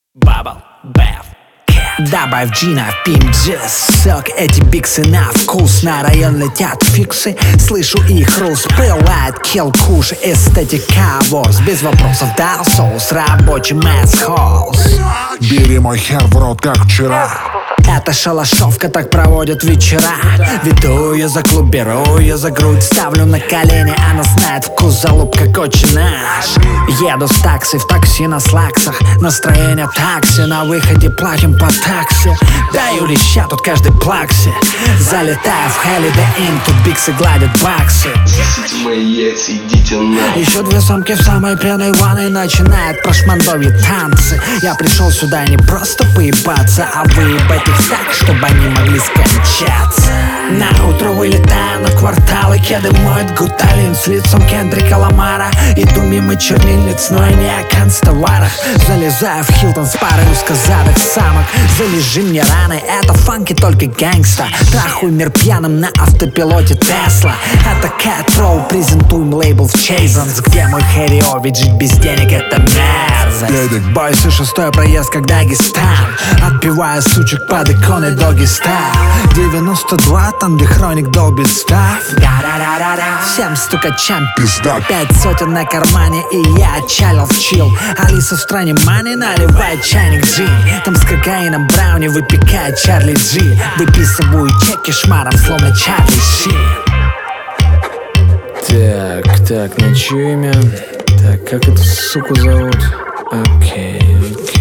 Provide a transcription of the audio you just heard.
Bubble Bath. Добавь джина в пимджес, сок, эти биксы на вкус. На район летят фиксы, слышу их хруст. Пылает килл куш, эстетика ворс. Без вопросов дал соус, рабочий мэс-холс. Бери мой хер в рот, как вчера. Это шалашовка, так проводят вечера. Веду ее за клуб, беру ее за грудь, ставлю на колени. Она знает вкус залуп, как очень наш. Еду с такси, в такси на слаксах. Настроение такси, на выходе платим по такси. Даю леща тут каждый плаксе. Залетаю в Holiday Inn, тут биксы гладят баксы. Сосите мои яйца, идите на. Еще две самки в самой пьяной ванной начинают прошмандовье танцы. Я пришел сюда не просто поебаться, а выебать их так, чтобы они могли скончаться. На утро вылетаю на кварталы, кеды моет гуталин с лицом Кендрика Ламара. Иду мимо чернильниц, но и не о канцтоварах. Залезаю в Хилтон с парой узкозадых самок. Залежи мне раны, это фанки, только гэнгста. Трахуй мир пьяным на автопилоте Тесла. Это Кэт Роу, презентуем лейбл в Чейзанс, где мой Хэрио, ведь жить без денег это мерзость. Бойся, шестой проезд, как Дагестан. Отпивая сучек под иконой Doggy Style. 92, там где хроник долбит став. Всем стукачам Пизда. 5 сотен на кармане, и я отчалил в чил. Алиса в стране мани наливает чайник джин. Там с кокаином брауни выпекает Чарли Джи. Выписываю чеки шмаром, словно Чарли Шин. Так, на чье имя? Так, как эту суку зовут? Окей.